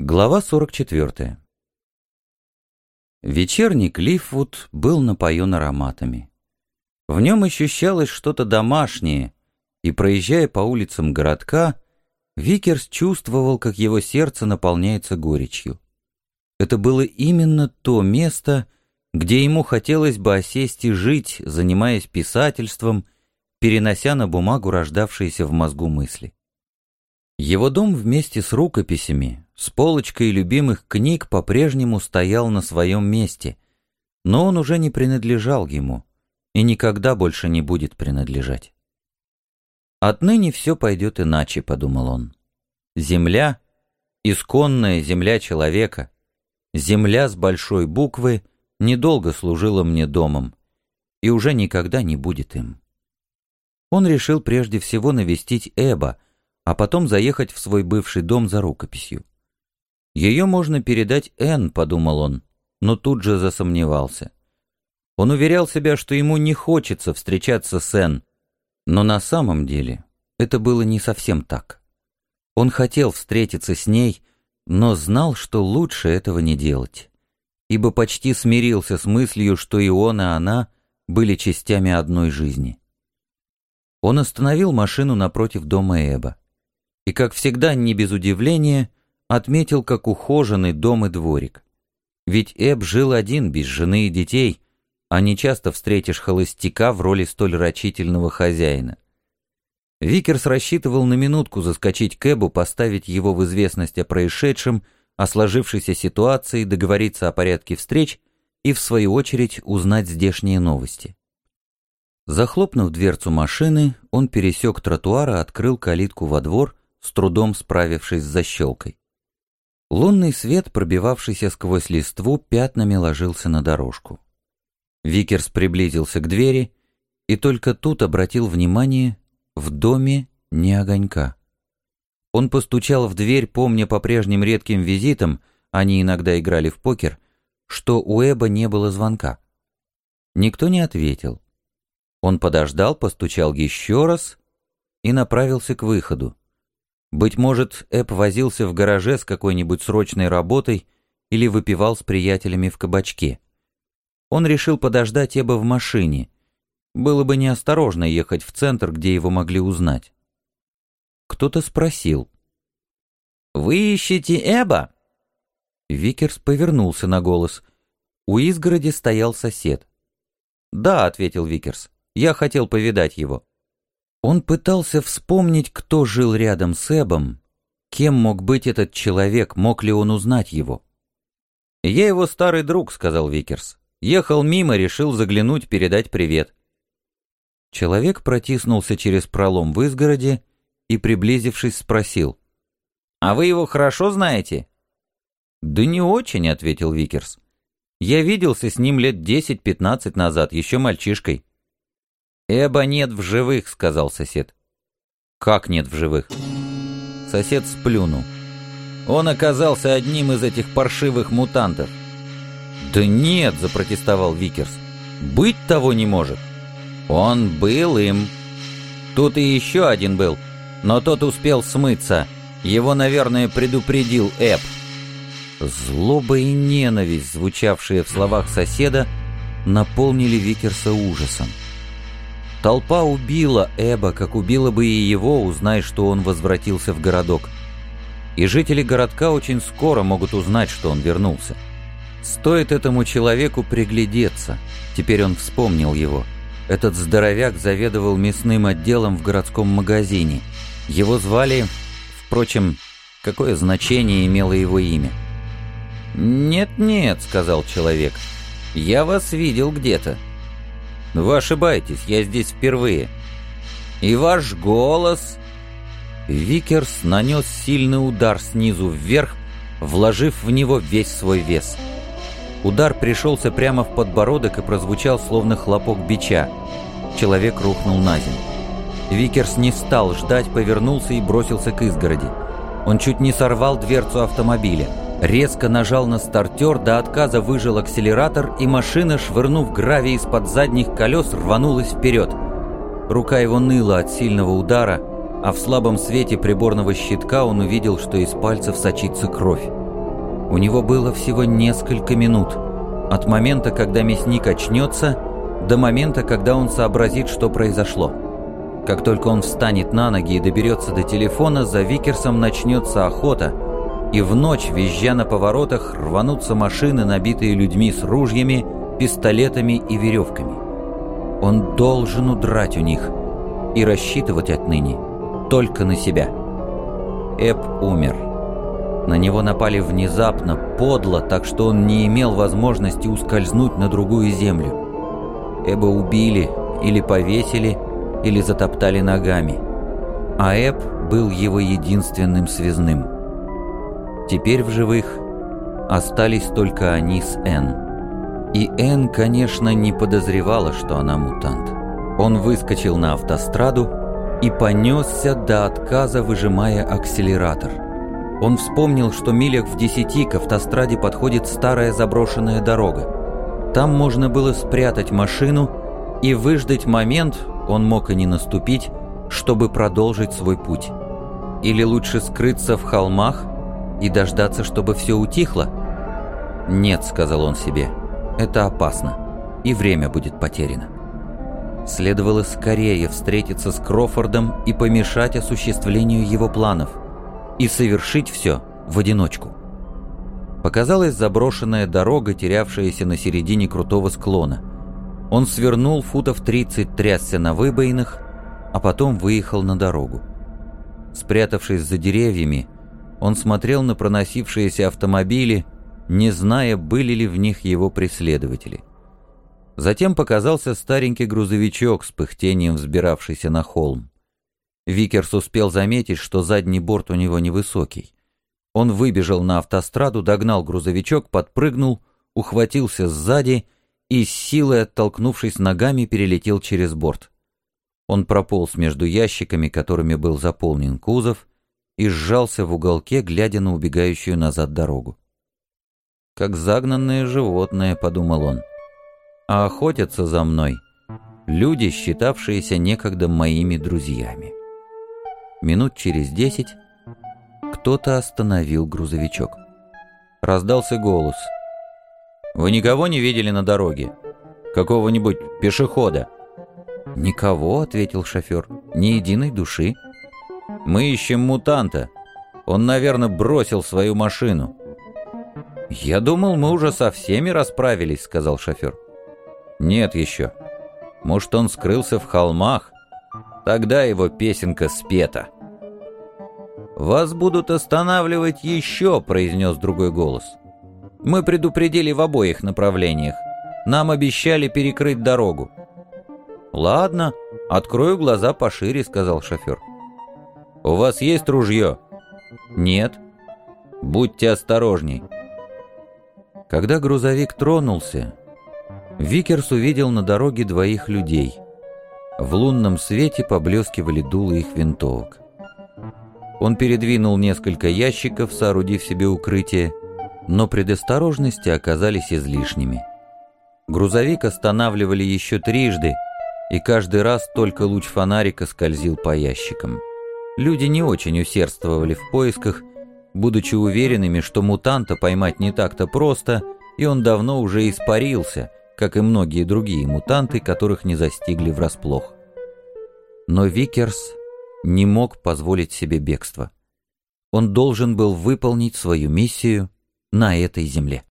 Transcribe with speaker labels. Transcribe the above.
Speaker 1: Глава 44. Вечерний Клиффвуд был напоен ароматами. В нем ощущалось что-то домашнее, и, проезжая по улицам городка, Викерс чувствовал, как его сердце наполняется горечью. Это было именно то место, где ему хотелось бы осесть и жить, занимаясь писательством, перенося на бумагу рождавшиеся в мозгу мысли. Его дом вместе с рукописями, с полочкой любимых книг по-прежнему стоял на своем месте, но он уже не принадлежал ему и никогда больше не будет принадлежать. «Отныне все пойдет иначе», — подумал он. «Земля, исконная земля человека, земля с большой буквы, недолго служила мне домом и уже никогда не будет им». Он решил прежде всего навестить Эба, а потом заехать в свой бывший дом за рукописью. «Ее можно передать Энн», — подумал он, но тут же засомневался. Он уверял себя, что ему не хочется встречаться с Энн, но на самом деле это было не совсем так. Он хотел встретиться с ней, но знал, что лучше этого не делать, ибо почти смирился с мыслью, что и он, и она были частями одной жизни. Он остановил машину напротив дома Эба и, как всегда, не без удивления, отметил, как ухоженный дом и дворик. Ведь Эб жил один, без жены и детей, а не часто встретишь холостяка в роли столь рачительного хозяина. Викерс рассчитывал на минутку заскочить к Эбу, поставить его в известность о происшедшем, о сложившейся ситуации, договориться о порядке встреч и, в свою очередь, узнать здешние новости. Захлопнув дверцу машины, он пересек тротуар и открыл калитку во двор, с трудом справившись с защелкой. Лунный свет, пробивавшийся сквозь листву, пятнами ложился на дорожку. Викерс приблизился к двери и только тут обратил внимание: в доме ни огонька. Он постучал в дверь, помня по прежним редким визитам, они иногда играли в покер, что у Эба не было звонка. Никто не ответил. Он подождал, постучал еще раз и направился к выходу. Быть может, Эб возился в гараже с какой-нибудь срочной работой или выпивал с приятелями в кабачке. Он решил подождать Эба в машине. Было бы неосторожно ехать в центр, где его могли узнать. Кто-то спросил: «Вы ищете Эба?» Викерс повернулся на голос. У изгороди стоял сосед. «Да», — ответил Викерс, — «я хотел повидать его». Он пытался вспомнить, кто жил рядом с Эбом, кем мог быть этот человек, мог ли он узнать его. «Я его старый друг», — сказал Викерс. «Ехал мимо, решил заглянуть, передать привет». Человек протиснулся через пролом в изгороди и, приблизившись, спросил: «А вы его хорошо знаете?» «Да не очень», — ответил Викерс. «Я виделся с ним лет 10-15 назад, еще мальчишкой». «Эба нет в живых», — сказал сосед. «Как нет в живых?» Сосед сплюнул. «Он оказался одним из этих паршивых мутантов». «Да нет», — запротестовал Викерс. «Быть того не может». «Он был им. Тут и еще один был, но тот успел смыться. Его, наверное, предупредил Эб». Злоба и ненависть, звучавшие в словах соседа, наполнили Викерса ужасом. Толпа убила Эба, как убила бы и его, узнай, что он возвратился в городок. И жители городка очень скоро могут узнать, что он вернулся. Стоит этому человеку приглядеться. Теперь он вспомнил его. Этот здоровяк заведовал мясным отделом в городском магазине. Его звали... Впрочем, какое значение имело его имя? «Нет-нет», — сказал человек, — «я вас видел где-то». «Вы ошибаетесь, я здесь впервые». «И ваш голос...» Викерс нанес сильный удар снизу вверх, вложив в него весь свой вес. Удар пришелся прямо в подбородок и прозвучал, словно хлопок бича. Человек рухнул на землю. Викерс не стал ждать, повернулся и бросился к изгороди. Он чуть не сорвал дверцу автомобиля. Резко нажал на стартер, до отказа выжал акселератор, и машина, швырнув гравий из-под задних колес, рванулась вперед. Рука его ныла от сильного удара, а в слабом свете приборного щитка он увидел, что из пальцев сочится кровь. У него было всего несколько минут, от момента, когда мясник очнется, до момента, когда он сообразит, что произошло. Как только он встанет на ноги и доберется до телефона, за Викерсом начнется охота, и в ночь, визжа на поворотах, рванутся машины, набитые людьми с ружьями, пистолетами и веревками. Он должен удрать у них и рассчитывать отныне только на себя. Эб умер. На него напали внезапно, подло, так что он не имел возможности ускользнуть на другую землю. Эба убили или повесили, или затоптали ногами. А Эб был его единственным связным. Теперь в живых остались только они с Энн. И Энн, конечно, не подозревала, что она мутант. Он выскочил на автостраду и понесся до отказа, выжимая акселератор. Он вспомнил, что милях в 10 к автостраде подходит старая заброшенная дорога. Там можно было спрятать машину и выждать момент, он мог и не наступить, чтобы продолжить свой путь. Или лучше скрыться в холмах и дождаться, чтобы все утихло? «Нет», — сказал он себе, — «это опасно, и время будет потеряно». Следовало скорее встретиться с Крофордом и помешать осуществлению его планов, и совершить все в одиночку. Показалась заброшенная дорога, терявшаяся на середине крутого склона. Он свернул футов 30, трясся на выбоинах, а потом выехал на дорогу. Спрятавшись за деревьями, он смотрел на проносившиеся автомобили, не зная, были ли в них его преследователи. Затем показался старенький грузовичок с пыхтением, взбиравшийся на холм. Викерс успел заметить, что задний борт у него невысокий. Он выбежал на автостраду, догнал грузовичок, подпрыгнул, ухватился сзади и, с силой оттолкнувшись ногами, перелетел через борт. Он прополз между ящиками, которыми был заполнен кузов, и сжался в уголке, глядя на убегающую назад дорогу. «Как загнанное животное», — подумал он, — «а охотятся за мной люди, считавшиеся некогда моими друзьями». Минут через 10 кто-то остановил грузовичок. Раздался голос. «Вы никого не видели на дороге? Какого-нибудь пешехода?» «Никого», — ответил шофер, — «ни единой души». «Мы ищем мутанта. Он, наверное, бросил свою машину». «Я думал, мы уже со всеми расправились», — сказал шофер. «Нет еще. Может, он скрылся в холмах? Тогда его песенка спета». «Вас будут останавливать еще», — произнес другой голос. «Мы предупредили в обоих направлениях. Нам обещали перекрыть дорогу». «Ладно, открою глаза пошире», — сказал шофер. «У вас есть ружье?» «Нет». «Будьте осторожней». Когда грузовик тронулся, Викерс увидел на дороге двоих людей. В лунном свете поблескивали дула их винтовок. Он передвинул несколько ящиков, соорудив себе укрытие, но предосторожности оказались излишними. Грузовик останавливали еще трижды, и каждый раз только луч фонарика скользил по ящикам. Люди не очень усердствовали в поисках, будучи уверенными, что мутанта поймать не так-то просто, и он давно уже испарился, как и многие другие мутанты, которых не застигли врасплох. Но Викерс не мог позволить себе бегство. Он должен был выполнить свою миссию на этой земле.